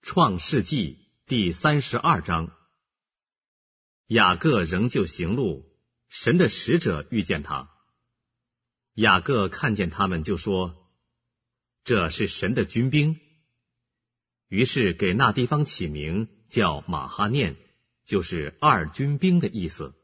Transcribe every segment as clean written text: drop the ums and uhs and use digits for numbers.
创世纪第32章。雅各仍旧行路，神的使者遇见他。雅各看见他们，就说：这是神的军兵。于是给那地方起名叫马哈念，就是二军兵的意思。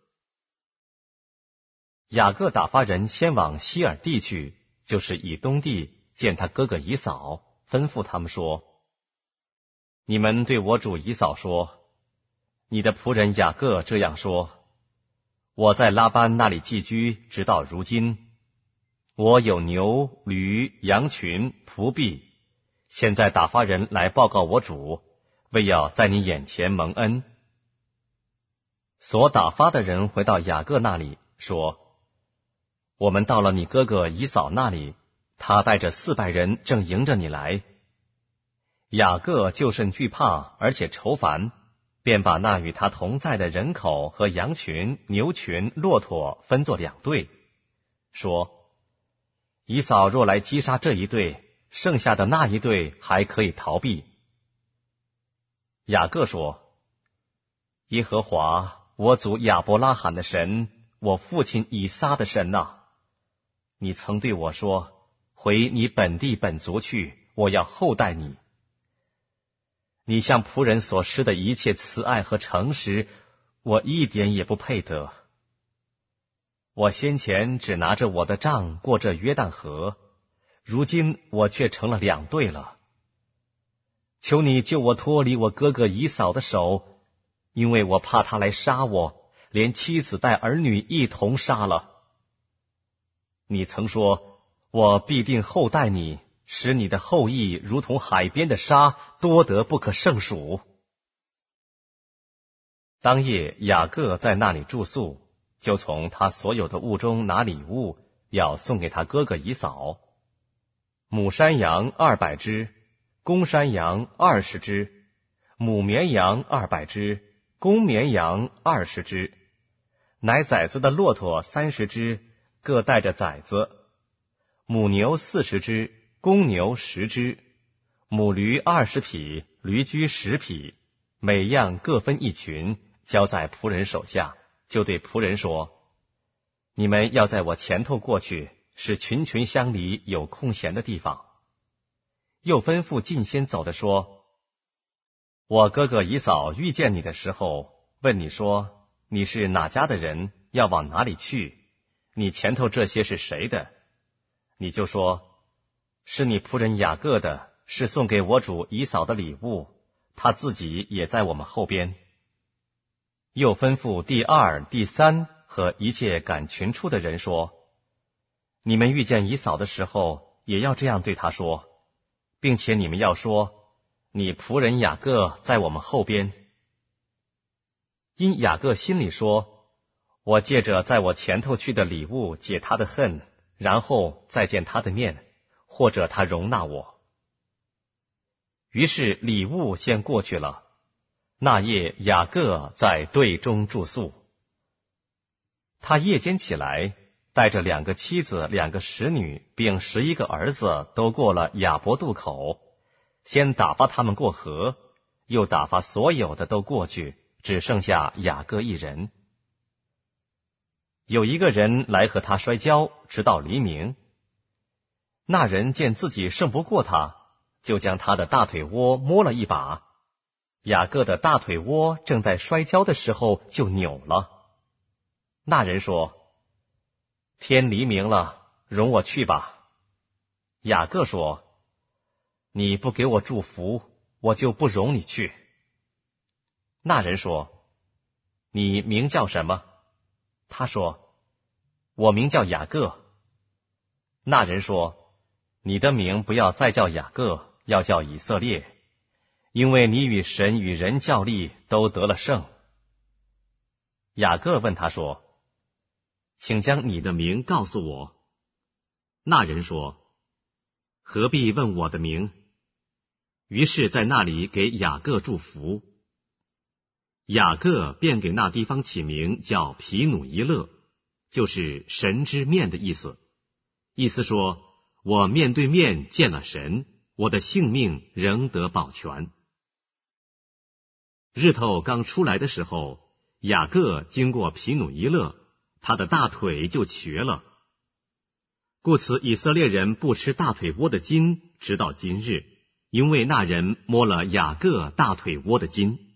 雅各打发人先往希尔地去，就是以东地，见他哥哥以扫，吩咐他们说：你们对我主以扫说，你的仆人雅各这样说：我在拉班那里寄居，直到如今。我有牛、驴、羊群、仆婢，现在打发人来报告我主，为要在你眼前蒙恩。所打发的人回到雅各那里，说：我们到了你哥哥以扫那里，他带着400人正迎着你来。雅各就甚惧怕，而且愁烦，便把那与他同在的人口和羊群、牛群、骆驼分作2队，说：以扫若来击杀这一队，剩下的那一队还可以逃避。雅各说：耶和华我祖亚伯拉罕的神，我父亲以撒的神啊，你曾对我说，回你本地本族去，我要厚待你。你向仆人所施的一切慈爱和诚实，我一点也不配得。我先前只拿着我的杖过这约旦河，如今我却成了2队了。求你救我脱离我哥哥以扫的手，因为我怕他来杀我，连妻子带儿女一同杀了。你曾说，我必定厚待你，使你的后裔如同海边的沙，多得不可胜数。当夜雅各在那里住宿，就从他所有的物中拿礼物，要送给他哥哥以扫。母山羊200只，公山羊20只，母绵羊200只，公绵羊20只，奶崽子的骆驼30只，各带着崽子，母牛40只，公牛10只，母驴20匹，驴驹10匹，每样各分1群，交在仆人手下，就对仆人说：你们要在我前头过去，使群群相离，有空闲的地方。又吩咐近先走的说：我哥哥以扫遇见你的时候，问你说，你是哪家的人，要往哪里去？你前头这些是谁的？你就说：是你仆人雅各的，是送给我主以扫的礼物，他自己也在我们后边。又吩咐第2、第3和一切赶群出的人说：你们遇见以扫的时候，也要这样对他说，并且你们要说，你仆人雅各在我们后边。因雅各心里说，我借着在我前头去的礼物解他的恨，然后再见他的面，或者他容纳我。于是礼物先过去了。那夜雅各在队中住宿。他夜间起来，带着2个妻子、2个使女，并11个儿子，都过了雅博渡口，先打发他们过河，又打发所有的都过去，只剩下雅各一人。有一个人来和他摔跤，直到黎明。那人见自己胜不过他，就将他的大腿窝摸了一把。雅各的大腿窝正在摔跤的时候就扭了。那人说：天黎明了，容我去吧。雅各说：你不给我祝福，我就不容你去。那人说：你名叫什么？他说：我名叫雅各。那人说：你的名不要再叫雅各，要叫以色列，因为你与神与人较力，都得了胜。雅各问他说：请将你的名告诉我。那人说：何必问我的名？于是在那里给雅各祝福。雅各便给那地方起名叫皮努伊勒，就是神之面的意思。意思说，我面对面见了神，我的性命仍得保全。 日头刚出来的时候，雅各经过皮努伊勒，他的大腿就瘸了。故此以色列人不吃大腿窝的筋，直到今日，因为那人摸了雅各大腿窝的筋。